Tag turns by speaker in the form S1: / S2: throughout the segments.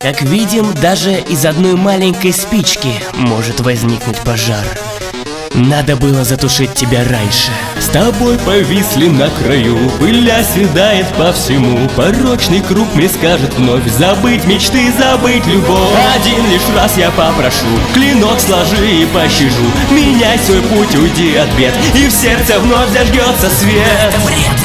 S1: Как видим, даже из одной маленькой спички может возникнуть пожар. Надо было затушить тебя раньше.
S2: С тобой повисли на краю, пыль оседает по всему. Порочный круг мне скажет вновь забыть мечты, забыть любовь. Один лишь раз я попрошу, клинок сложи и пощажу. Меняй свой путь, уйди от бед, и в сердце вновь зажгется свет.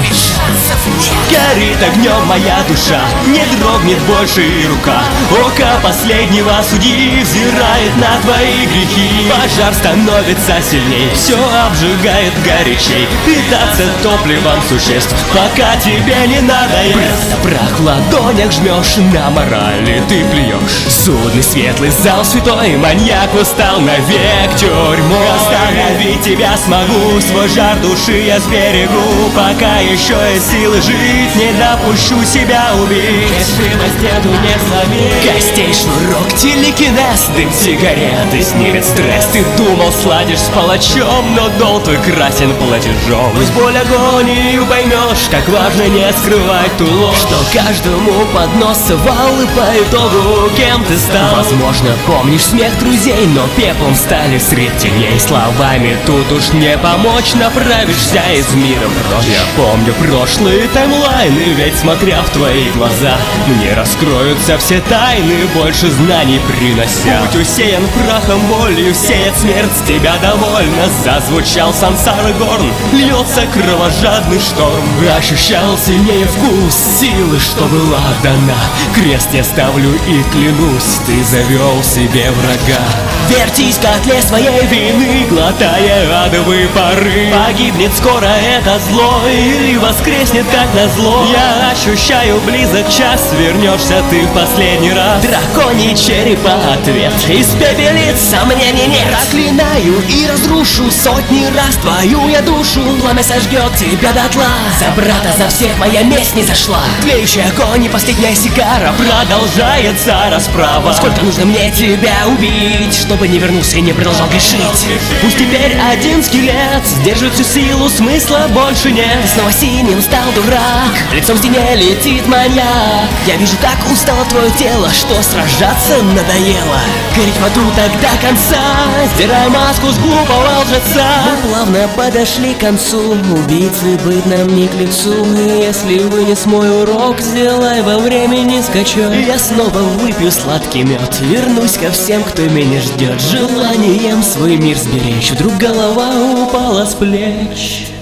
S2: Горит огнем моя душа, не дрогнет больше и рука. Око последнего судьи взирает на твои грехи. Пожар становится сильней, все обжигает горячей. Питаться топливом существ, пока тебе не надоест. Прах в ладонях жмешь, на морали ты плюешь. Судный светлый зал святой, маньяк устал навек тюрьмой. Остановить тебя смогу, свой жар души я сберегу. Пока еще есть силы жить, не допущу себя убить. Решимость эту не сломить. Костей шнурок, телекинез, дым сигареты снимет стресс. Ты думал, сладишь с палачом, но долг твой красен платежом. Пусть боль агонию поймешь, как важно не скрывать ту ложь, что каждому под нос совал, и по итогу кем ты стал. Возможно, помнишь смех друзей, но пеплом стали средь теней. Словами тут уж не помочь, направишься из мира прочь. Я помню прошлые таймлайны, ведь смотря в твои глаза мне раскроются все тайны, больше знаний принося. Путь усеян прахом, болью, сеет смерть, с тебя довольно. Зазвучал сансары горн, льется кровожадный шторм. Ощущал сильнее вкус силы, что была дана. Крест я ставлю и клянусь, ты завел себе врага. Вертись в котле своей вины, глотая адовые пары. Погибнет скоро это зло или воскреснет как назло. Я ощущаю близок час, вернешься ты в последний раз. Драконий черепа ответ, испепелит сомнений нет. Проклинаю и разрушу сотни раз твою я душу. Пламя сожгет тебя дотла, за брата, за всех моя месть не зашла. Тлеющий огонь и последняя сигара, продолжается расправа. Сколько нужно мне тебя убить, чтобы не вернулся и не продолжал грешить? Пусть теперь один скелет сдержит всю силу, смысла больше нет. Снова синим стал дурак, лицом в стене летит маньяк. Я вижу, как устало твое тело, что сражаться надоело. Гореть в аду так до конца, сдирай маску с глупого лжеца. Мы плавно подошли к концу, убийцы быть нам не к лицу. И если вынес мой урок, сделай во времени скачок. Я снова выпью сладкий мед, вернусь ко всем, кто меня ждет. Желанием свой мир сберечь, вдруг голова упала с плеч.